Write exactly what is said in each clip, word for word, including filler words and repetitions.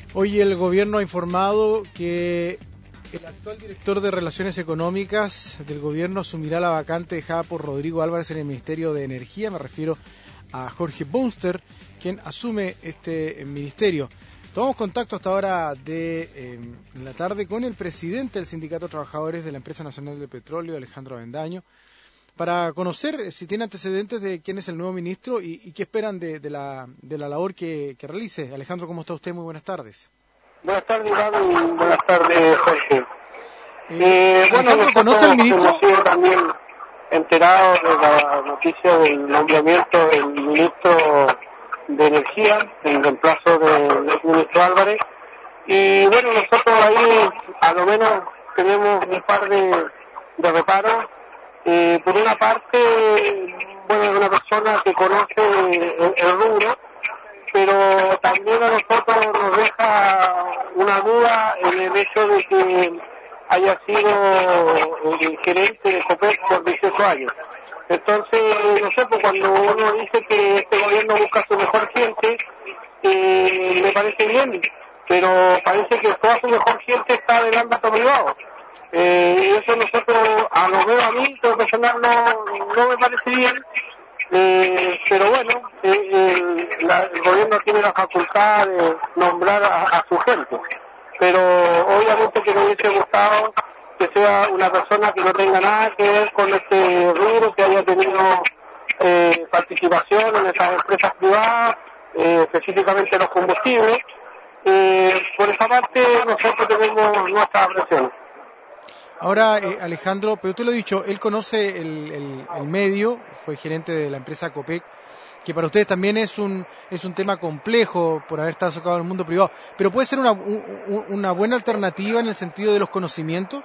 Hoy el gobierno ha informado que el actual director de Relaciones Económicas del gobierno asumirá la vacante dejada por Rodrigo Álvarez en el Ministerio de Energía. Me refiero a Jorge Bunster, quien asume este ministerio. Tomamos contacto hasta ahora de eh, la tarde con el presidente del Sindicato de Trabajadores de la Empresa Nacional de Petróleo, Alejandro Avendaño, para conocer si tiene antecedentes de quién es el nuevo ministro y, y qué esperan de, de, la, de la labor que, que realice. Alejandro, ¿cómo está usted? Muy buenas tardes. Buenas tardes, Iván. Buenas tardes, Jorge. Eh, eh, bueno, Alejandro, ¿conoce al ministro? Hemos sido también enterados de la noticia del nombramiento del ministro de Energía, en reemplazo del, del ministro Álvarez. Y bueno, nosotros ahí a lo menos tenemos un par de, de reparos. Eh, por una parte, bueno, es una persona que conoce el, el rubro, pero también a nosotros nos deja una duda en el hecho de que haya sido el gerente de COPEC por dieciocho años. Entonces, no sé, pues cuando uno dice que este gobierno busca a su mejor gente, eh, me parece bien, pero parece que toda su mejor gente está del ámbito privado. Eh, y eso nosotros, a lo mejor a mí, como personal, no, no me parece bien, eh, pero bueno, eh, el, la, el gobierno tiene la facultad de nombrar a, a su gente, pero obviamente que me hubiese gustado que sea una persona que no tenga nada que ver con este rubro, que haya tenido eh, participación en esas empresas privadas, eh, específicamente los combustibles. Eh, por esa parte nosotros tenemos nuestra presión. Ahora, eh, Alejandro, pero usted lo ha dicho, él conoce el, el, el medio, fue gerente de la empresa COPEC, que para ustedes también es un es un tema complejo por haber estado sacado del mundo privado, pero puede ser una, un, una buena alternativa en el sentido de los conocimientos.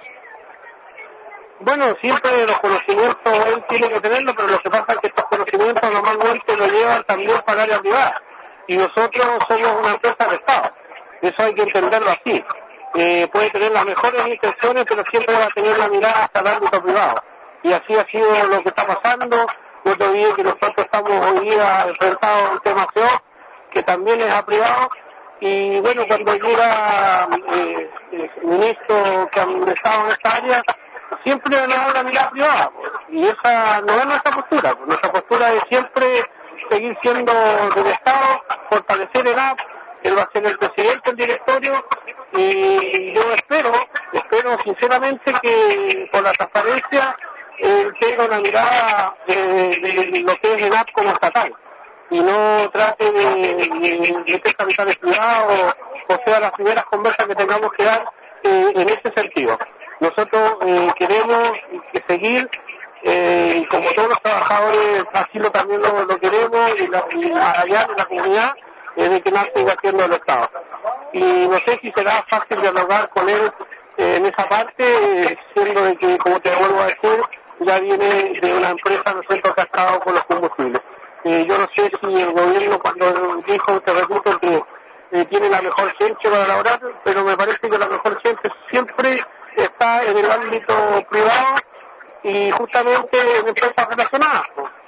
Bueno, siempre los conocimientos él tiene que tenerlos, pero lo que pasa es que estos conocimientos normalmente lo llevan también para el área privada, y nosotros somos una empresa de Estado, eso hay que entenderlo así. Eh, puede tener las mejores intenciones, pero siempre va a tener la mirada hasta el ámbito privado. Y así ha sido lo que está pasando. No te olvides que nosotros estamos hoy día enfrentados a un tema C E O, que también es a privado. Y bueno, cuando llega eh, el ministro que han estado en esta área, siempre nos da una mirada privada. Pues. Y esa no es nuestra postura. Pues. Nuestra postura es siempre seguir siendo del Estado, fortalecer el A P. Él va a ser el presidente del directorio y yo espero, espero sinceramente que por la transparencia él tenga una mirada de, de lo que es el A P como estatal y no trate de, de, de meter capitales privados o sea las primeras conversas que tengamos que dar eh, en ese sentido. Nosotros eh, queremos que seguir, eh, como todos los trabajadores, así lo también lo, lo queremos y, la, y allá en la comunidad, es de que no siga haciendo el Estado. Y no sé si será fácil dialogar con él eh, en esa parte, eh, siendo de que, como te vuelvo a decir, ya viene de una empresa, ¿no es cierto?, que ha estado con los combustibles. Eh, yo no sé si el gobierno, cuando dijo, te repito, que eh, tiene la mejor gente para elaborar, pero me parece que la mejor gente siempre está en el ámbito privado y justamente en empresas relacionadas.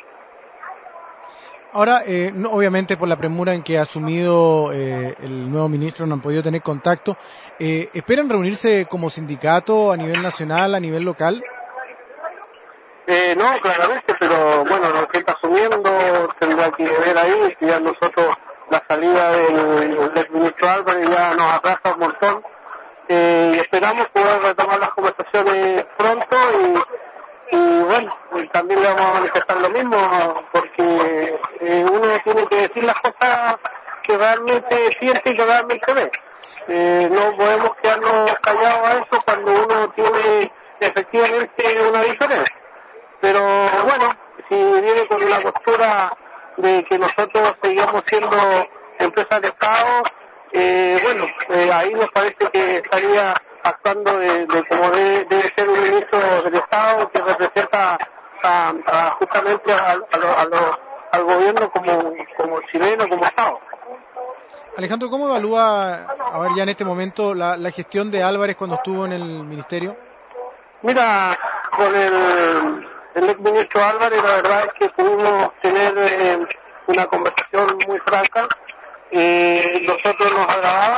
Ahora, eh, no, obviamente por la premura en que ha asumido eh, el nuevo ministro no han podido tener contacto. Eh, ¿Esperan reunirse como sindicato a nivel nacional, a nivel local? Eh, no, claramente, pero bueno, lo que está asumiendo tendrá que ver ahí, que ya nosotros la salida del, del ministro Álvarez ya nos atrasa un montón. Eh, y esperamos poder retomar las conversaciones pronto y, y bueno, y también le vamos a manifestar lo mismo, porque eh, uno tiene que decir las cosas que realmente siente y que realmente ve. Eh, no podemos quedarnos callados a eso cuando uno tiene efectivamente una diferencia. Pero bueno, si viene con la postura de que nosotros seguimos siendo empresas de Estado, eh, bueno, eh, ahí nos parece que estaría actuando de, de como debe, debe ser un ministro del Estado que representa a, a, justamente a, a lo, a lo, al gobierno como, como chileno, como Estado. Alejandro, ¿cómo evalúa, a ver, ya en este momento, la, la gestión de Álvarez cuando estuvo en el ministerio? Mira, con el, el ex ministro Álvarez, la verdad es que pudimos tener eh, una conversación muy franca. Eh, nosotros nos agradaba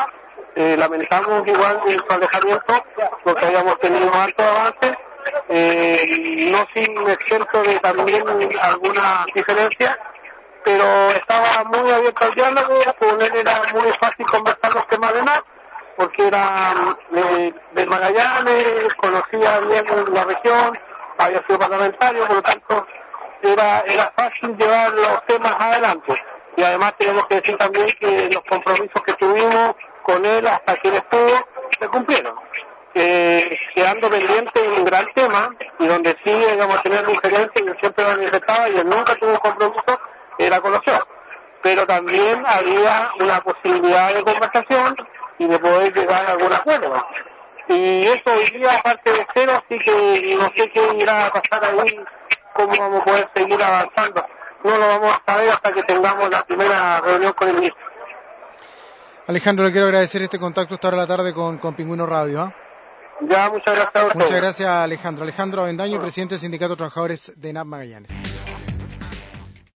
Eh, lamentamos igual su alejamiento porque habíamos tenido altos avances, eh, no sin exento de también alguna diferencia, pero estaba muy abierto al diálogo. Con él era muy fácil conversar los temas de mar, porque era eh, del Magallanes, conocía bien la región, había sido parlamentario, por lo tanto era, era fácil llevar los temas adelante. Y además tenemos que decir también que los compromisos que tuvimos con él hasta que él estuvo se cumplieron, eh, quedando pendiente un gran tema, y donde sí íbamos a tener un gerente que siempre lo manifestaba y él nunca tuvo compromiso, era con los C E O. Pero también había una posibilidad de conversación y de poder llegar a algún acuerdo. Y eso hoy día, aparte de cero, así que no sé qué irá a pasar ahí, cómo vamos a poder seguir avanzando. No lo vamos a saber hasta que tengamos la primera reunión con el ministro. Alejandro, le quiero agradecer este contacto esta hora de la tarde con, con Pingüino Radio. ¿eh? Ya, muchas gracias a ustedes. Muchas gracias, Alejandro. Alejandro Avendaño, presidente del Sindicato de Trabajadores de E N A P Magallanes.